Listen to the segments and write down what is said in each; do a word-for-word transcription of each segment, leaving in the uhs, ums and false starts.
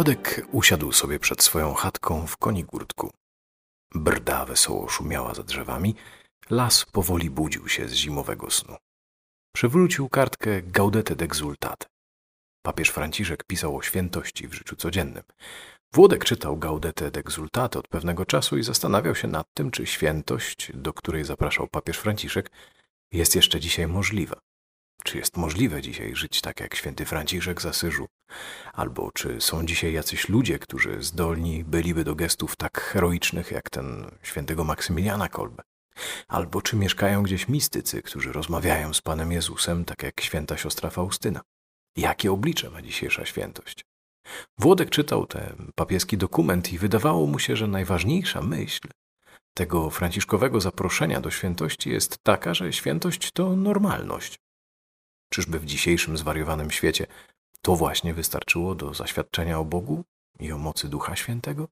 Włodek usiadł sobie przed swoją chatką w Konigórtku. Brda wesoło szumiała za drzewami, las powoli budził się z zimowego snu. Przywrócił kartkę Gaudete et Exsultate. Papież Franciszek pisał o świętości w życiu codziennym. Włodek czytał Gaudete et Exsultate od pewnego czasu i zastanawiał się nad tym, czy świętość, do której zapraszał papież Franciszek, jest jeszcze dzisiaj możliwa. Czy jest możliwe dzisiaj żyć tak jak święty Franciszek z Asyżu? Albo czy są dzisiaj jacyś ludzie, którzy zdolni byliby do gestów tak heroicznych jak ten świętego Maksymiliana Kolbe? Albo czy mieszkają gdzieś mistycy, którzy rozmawiają z Panem Jezusem tak jak święta siostra Faustyna? Jakie oblicze ma dzisiejsza świętość? Włodek czytał ten papieski dokument i wydawało mu się, że najważniejsza myśl tego franciszkowego zaproszenia do świętości jest taka, że świętość to normalność. Czyżby w dzisiejszym zwariowanym świecie to właśnie wystarczyło do zaświadczenia o Bogu i o mocy Ducha Świętego?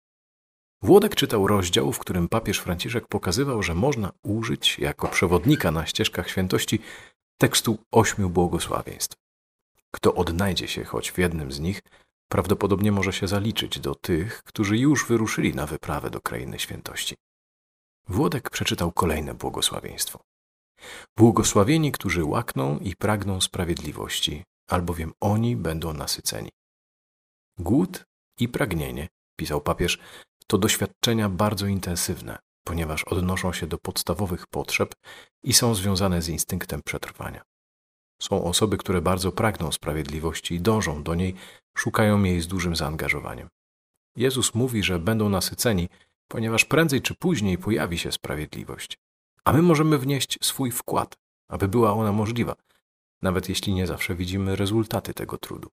Włodek czytał rozdział, w którym papież Franciszek pokazywał, że można użyć jako przewodnika na ścieżkach świętości tekstu ośmiu błogosławieństw. Kto odnajdzie się choć w jednym z nich, prawdopodobnie może się zaliczyć do tych, którzy już wyruszyli na wyprawę do krainy świętości. Włodek przeczytał kolejne błogosławieństwo. Błogosławieni, którzy łakną i pragną sprawiedliwości, albowiem oni będą nasyceni. Głód i pragnienie, pisał papież, to doświadczenia bardzo intensywne, ponieważ odnoszą się do podstawowych potrzeb i są związane z instynktem przetrwania. Są osoby, które bardzo pragną sprawiedliwości i dążą do niej, szukają jej z dużym zaangażowaniem. Jezus mówi, że będą nasyceni, ponieważ prędzej czy później pojawi się sprawiedliwość. A my możemy wnieść swój wkład, aby była ona możliwa, nawet jeśli nie zawsze widzimy rezultaty tego trudu.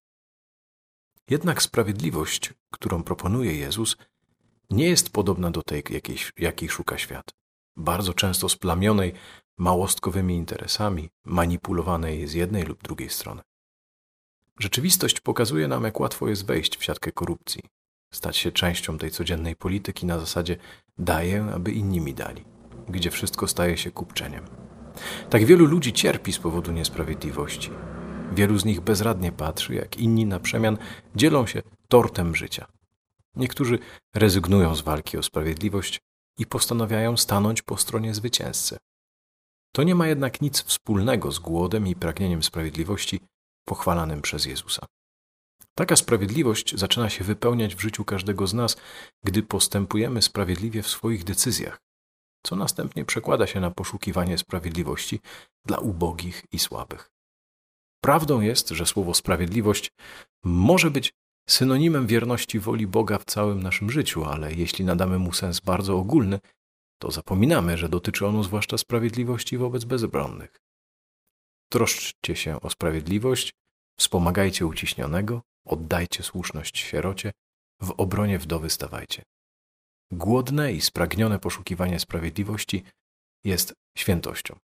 Jednak sprawiedliwość, którą proponuje Jezus, nie jest podobna do tej, jakiej, jakiej szuka świat. Bardzo często splamionej małostkowymi interesami, manipulowanej z jednej lub drugiej strony. Rzeczywistość pokazuje nam, jak łatwo jest wejść w siatkę korupcji, stać się częścią tej codziennej polityki na zasadzie daję, aby inni mi dali, gdzie wszystko staje się kupczeniem. Tak wielu ludzi cierpi z powodu niesprawiedliwości. Wielu z nich bezradnie patrzy, jak inni na przemian dzielą się tortem życia. Niektórzy rezygnują z walki o sprawiedliwość i postanawiają stanąć po stronie zwycięzcy. To nie ma jednak nic wspólnego z głodem i pragnieniem sprawiedliwości pochwalanym przez Jezusa. Taka sprawiedliwość zaczyna się wypełniać w życiu każdego z nas, gdy postępujemy sprawiedliwie w swoich decyzjach, co następnie przekłada się na poszukiwanie sprawiedliwości dla ubogich i słabych. Prawdą jest, że słowo sprawiedliwość może być synonimem wierności woli Boga w całym naszym życiu, ale jeśli nadamy mu sens bardzo ogólny, to zapominamy, że dotyczy ono zwłaszcza sprawiedliwości wobec bezbronnych. Troszczcie się o sprawiedliwość, wspomagajcie uciśnionego, oddajcie słuszność sierocie, w obronie wdowy stawajcie. Głodne i spragnione poszukiwanie sprawiedliwości jest świętością.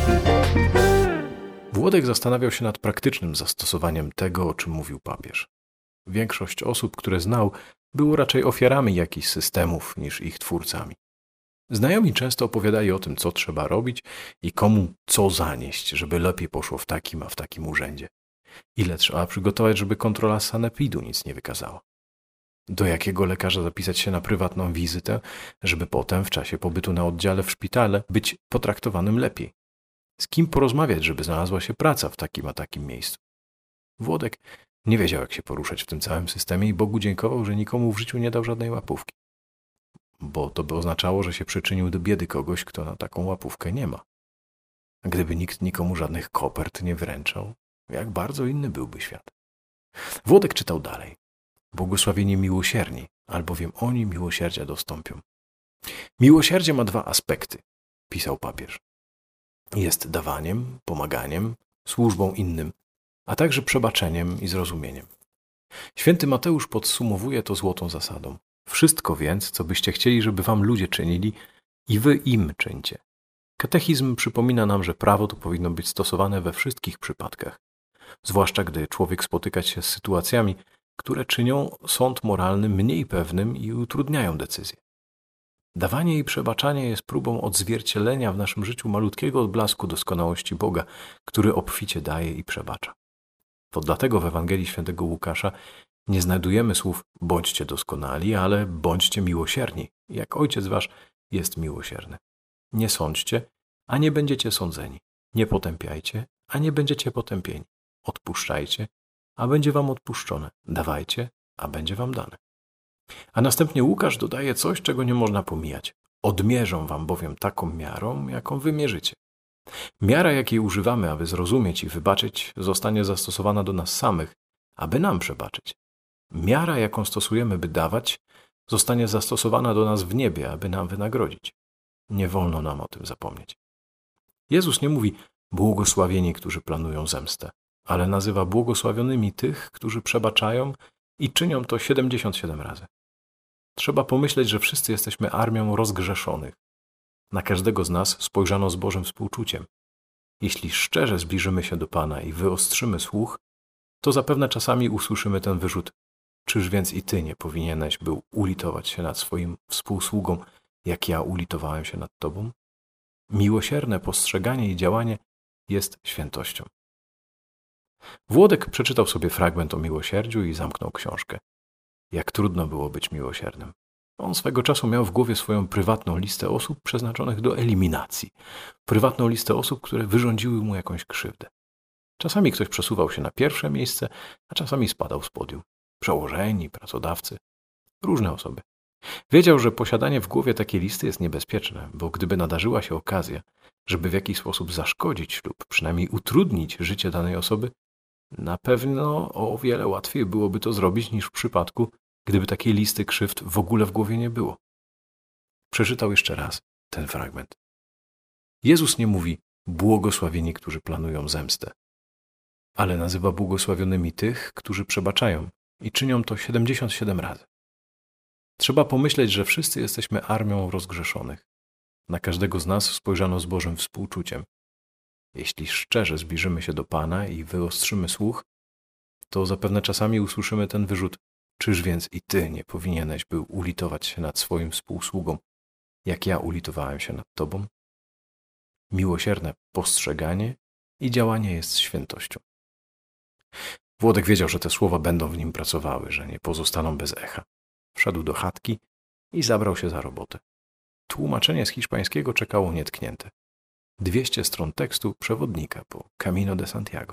Włodek zastanawiał się nad praktycznym zastosowaniem tego, o czym mówił papież. Większość osób, które znał, było raczej ofiarami jakichś systemów niż ich twórcami. Znajomi często opowiadali o tym, co trzeba robić i komu co zanieść, żeby lepiej poszło w takim, a w takim urzędzie. Ile trzeba przygotować, żeby kontrola sanepidu nic nie wykazała. Do jakiego lekarza zapisać się na prywatną wizytę, żeby potem w czasie pobytu na oddziale w szpitale być potraktowanym lepiej. Z kim porozmawiać, żeby znalazła się praca w takim a takim miejscu. Włodek nie wiedział, jak się poruszać w tym całym systemie i Bogu dziękował, że nikomu w życiu nie dał żadnej łapówki. Bo to by oznaczało, że się przyczynił do biedy kogoś, kto na taką łapówkę nie ma. A gdyby nikt nikomu żadnych kopert nie wręczał, jak bardzo inny byłby świat. Włodek czytał dalej. Błogosławieni miłosierni, albowiem oni miłosierdzia dostąpią. Miłosierdzie ma dwa aspekty, pisał papież. Jest dawaniem, pomaganiem, służbą innym, a także przebaczeniem i zrozumieniem. Święty Mateusz podsumowuje to złotą zasadą. Wszystko więc, co byście chcieli, żeby wam ludzie czynili, i wy im czyńcie. Katechizm przypomina nam, że prawo to powinno być stosowane we wszystkich przypadkach, zwłaszcza gdy człowiek spotyka się z sytuacjami, które czynią sąd moralny mniej pewnym i utrudniają decyzję. Dawanie i przebaczanie jest próbą odzwierciedlenia w naszym życiu malutkiego odblasku doskonałości Boga, który obficie daje i przebacza. To dlatego w Ewangelii Świętego Łukasza Nie znajdujemy słów bądźcie doskonali, ale bądźcie miłosierni, jak Ojciec wasz jest miłosierny. Nie sądźcie, a nie będziecie sądzeni. Nie potępiajcie, a nie będziecie potępieni. Odpuszczajcie, a będzie wam odpuszczone. Dawajcie, a będzie wam dane. A następnie Łukasz dodaje coś, czego nie można pomijać. Odmierzą wam bowiem taką miarą, jaką wy mierzycie. Miara, jakiej używamy, aby zrozumieć i wybaczyć, zostanie zastosowana do nas samych, aby nam przebaczyć. Miara, jaką stosujemy, by dawać, zostanie zastosowana do nas w niebie, aby nam wynagrodzić. Nie wolno nam o tym zapomnieć. Jezus nie mówi błogosławieni, którzy planują zemstę, ale nazywa błogosławionymi tych, którzy przebaczają i czynią to siedemdziesiąt siedem razy. Trzeba pomyśleć, że wszyscy jesteśmy armią rozgrzeszonych. Na każdego z nas spojrzano z Bożym współczuciem. Jeśli szczerze zbliżymy się do Pana i wyostrzymy słuch, to zapewne czasami usłyszymy ten wyrzut: czyż więc i Ty nie powinieneś był ulitować się nad swoim współsługą, jak ja ulitowałem się nad Tobą? Miłosierne postrzeganie i działanie jest świętością. Włodek przeczytał sobie fragment o miłosierdziu i zamknął książkę. Jak trudno było być miłosiernym. On swego czasu miał w głowie swoją prywatną listę osób przeznaczonych do eliminacji. Prywatną listę osób, które wyrządziły mu jakąś krzywdę. Czasami ktoś przesuwał się na pierwsze miejsce, a czasami spadał z podium. Przełożeni, pracodawcy, różne osoby. Wiedział, że posiadanie w głowie takiej listy jest niebezpieczne, bo gdyby nadarzyła się okazja, żeby w jakiś sposób zaszkodzić lub przynajmniej utrudnić życie danej osoby, na pewno o wiele łatwiej byłoby to zrobić niż w przypadku, gdyby takiej listy krzywd w ogóle w głowie nie było. Przeczytał jeszcze raz ten fragment. Jezus nie mówi błogosławieni, którzy planują zemstę, ale nazywa błogosławionymi tych, którzy przebaczają i czynią to siedemdziesiąt siedem razy. Trzeba pomyśleć, że wszyscy jesteśmy armią rozgrzeszonych. Na każdego z nas spojrzano z Bożym współczuciem. Jeśli szczerze zbliżymy się do Pana i wyostrzymy słuch, to zapewne czasami usłyszymy ten wyrzut: czyż więc i Ty nie powinieneś był ulitować się nad swoim współsługą, jak ja ulitowałem się nad Tobą? Miłosierne postrzeganie i działanie jest świętością. Włodek wiedział, że te słowa będą w nim pracowały, że nie pozostaną bez echa. Wszedł do chatki i zabrał się za robotę. Tłumaczenie z hiszpańskiego czekało nietknięte. Dwieście stron tekstu przewodnika po Camino de Santiago.